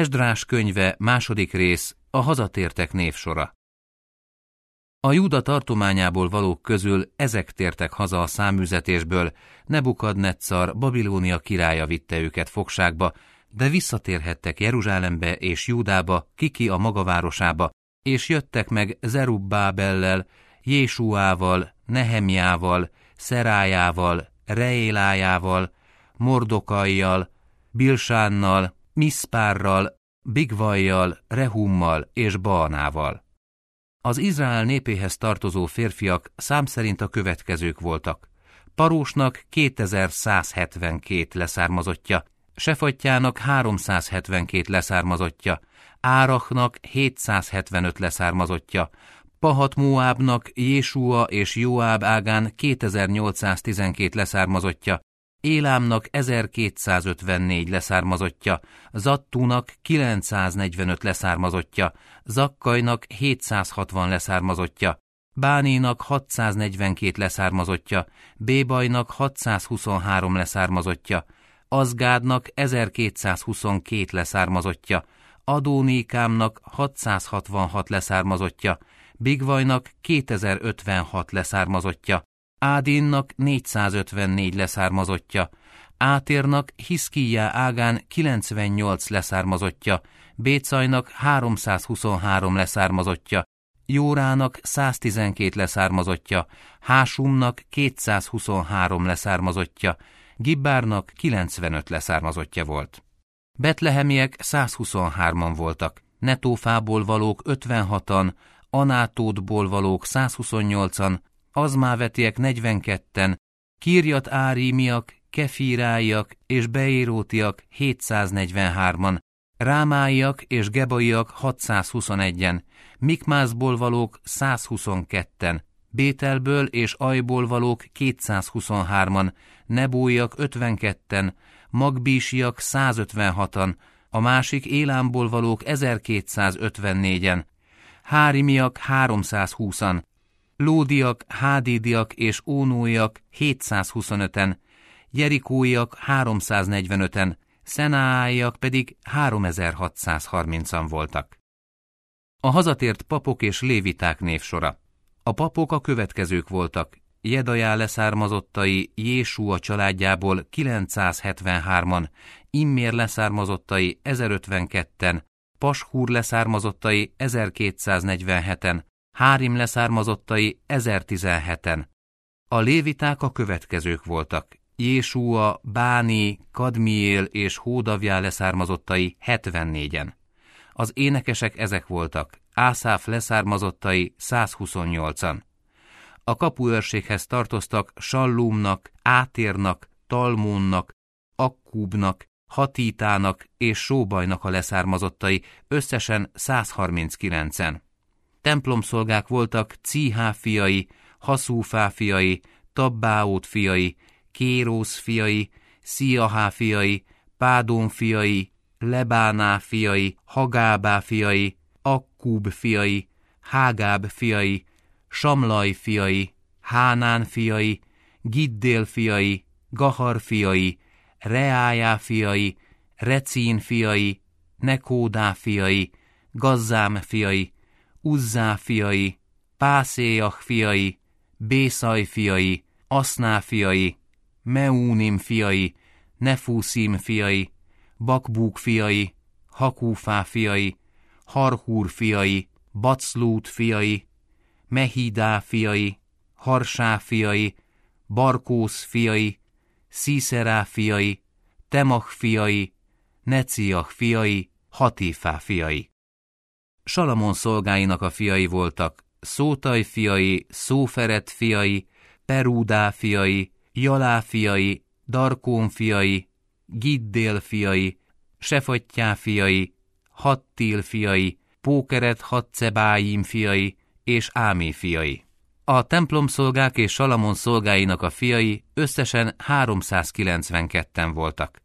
Esdrás könyve, 2. rész, a hazatértek névsora. A Júda tartományából valók közül ezek tértek haza a száműzetésből, Nebukadneccar, Babilónia királya vitte őket fogságba, de visszatérhettek Jeruzsálembe és Júdába, Kiki a maga városába, és jöttek meg Zerubbábellel, Jésuával, Nehemjával, Szerájával, Reélájával, Mordokajjal, Bilsánnal, Miszpárral, Bigvajjal, Rehummal és Baanával. Az Izrael népéhez tartozó férfiak szám szerint a következők voltak. Parósnak 2172 leszármazottja, Sefattyának 372 leszármazottja, Árachnak 775 leszármazottja, Pahat-Móábnak Jésua és Jóáb ágán 2812 leszármazottja, Élámnak 1254 leszármazottja, Zattúnak 945 leszármazottja, Zakkajnak 760 leszármazottja, Báninak 642 leszármazottja, Bébajnak 623 leszármazottja, Azgádnak 1222 leszármazottja, Adónikámnak 666 leszármazottja, Bigvajnak 2056 leszármazottja, Ádinnak 454 leszármazottja, Átérnak Hiszkíjá ágán 98 leszármazottja, Bécajnak 323 leszármazottja, Jórának 112 leszármazottja, Hásumnak 223 leszármazottja, Gibbárnak 95 leszármazottja volt. Betlehemiek 123-an voltak, Netófából valók 56-an, Anátótból valók 128-an, Azmávetiek 42-en, Kirjat Árímiak, Kefíráiak és Beérótiak 743-an, Rámáiak és Gebaiak 621-en, Mikmászból valók 122-en, Bételből és Ajból valók 223-an, Nebóiak 52-en, Magbísiak 156-an, a másik Élámból valók 1254-en, Hárimiak 320-an, Lódiak, Hádidiak és Ónóiak 725-en, Jerikóiak 345-en, Szenááiak pedig 3630-an voltak. A hazatért papok és léviták névsora. A papok a következők voltak: Jedajá leszármazottai Jésua családjából 973-an, Immér leszármazottai 1052-en, Pashúr leszármazottai 1247-en, Hárim leszármazottai 1017-en. A léviták a következők voltak: Jésua, Báni, Kadmiél és Hódavjá leszármazottai 74-en. Az énekesek ezek voltak: Ászáf leszármazottai 128-an. A kapuőrséghez tartoztak Sallumnak, Átérnak, Talmónnak, Akkúbnak, Hatítának és Sóbajnak a leszármazottai, összesen 139-en. Templomszolgák voltak Cíhá fiai, Haszúfá fiai, Tabbáót fiai, Kérósz fiai, Sziahá fiai, Pádón fiai, Lebáná fiai, Hagábá fiai, Akkúb fiai, Hágáb fiai, Samlaj fiai, Hánán fiai, Giddél fiai, Gahar fiai, Reájá fiai, Recín fiai, Nekódá fiai, Gazzám fiai, Uzzá fiai, Pászéjach fiai, Bészaj fiai, Aszná fiai, Meúnim fiai, Nefúszim fiai, Bakbúk fiai, Hakúfá fiai, Harhúr fiai, Baclút fiai, Mehidá fiai, Harsá fiai, Barkósz fiai, Szíszerá fiai, Temach fiai, Neciach fiai, Hatífá fiai. Salamon szolgáinak a fiai voltak: Szótaj fiai, Szóferet fiai, Perúdá fiai, Jalá fiai, Darkón fiai, Giddél fiai, Sefattyá fiai, Hattil fiai, Pókeret Hatszebáim fiai és Ámé fiai. A templomszolgák és Salamon szolgáinak a fiai összesen 392-en voltak.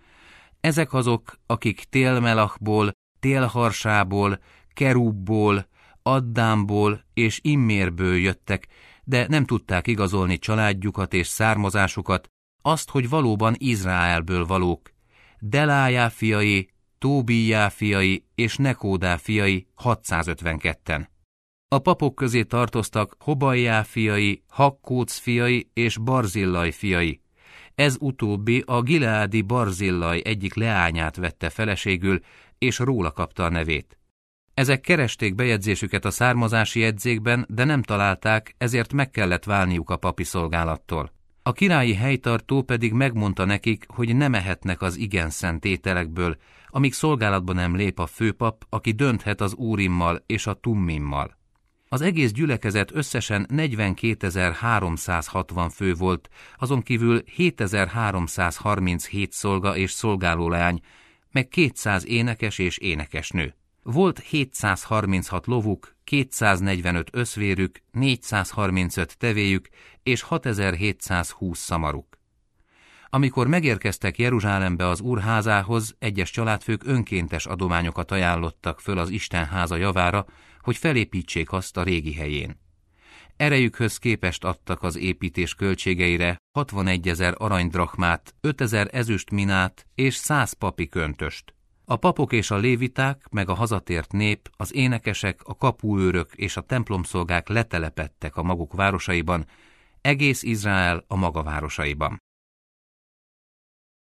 Ezek azok, akik Télmelachból, Télharsából, Kerúbból, Addámból és Immérből jöttek, de nem tudták igazolni családjukat és származásukat, azt, hogy valóban Izraelből valók: Delájá fiai, Tóbíjá fiai és Nekódá fiai 652-en. A papok közé tartoztak Hobajjá fiai, Hakkóc fiai és Barzillai fiai. Ez utóbbi a gileádi Barzillai egyik leányát vette feleségül, és róla kapta a nevét. Ezek keresték bejegyzésüket a származási jegyzékben, de nem találták, ezért meg kellett válniuk a papi szolgálattól. A királyi helytartó pedig megmondta nekik, hogy nem ehetnek az igen szent ételekből, amíg szolgálatba nem lép a főpap, aki dönthet az Úrimmal és a Tummimmal. Az egész gyülekezet összesen 42.360 fő volt, azon kívül 7.337 szolga és szolgálóleány, meg 200 énekes és énekesnő. Volt 736 lovuk, 245 összvérük, 435 tevéjük és 6720 szamaruk. Amikor megérkeztek Jeruzsálembe az Úr házához, egyes családfők önkéntes adományokat ajánlottak föl az Isten háza javára, hogy felépítsék azt a régi helyén. Erejükhöz képest adtak az építés költségeire 61 000 aranydrachmát, 5 000 ezüstminát és 100 papi köntöst. A papok és a léviták, meg a hazatért nép, az énekesek, a kapuőrök és a templomszolgák letelepedtek a maguk városaiban, egész Izrael a maga városaiban.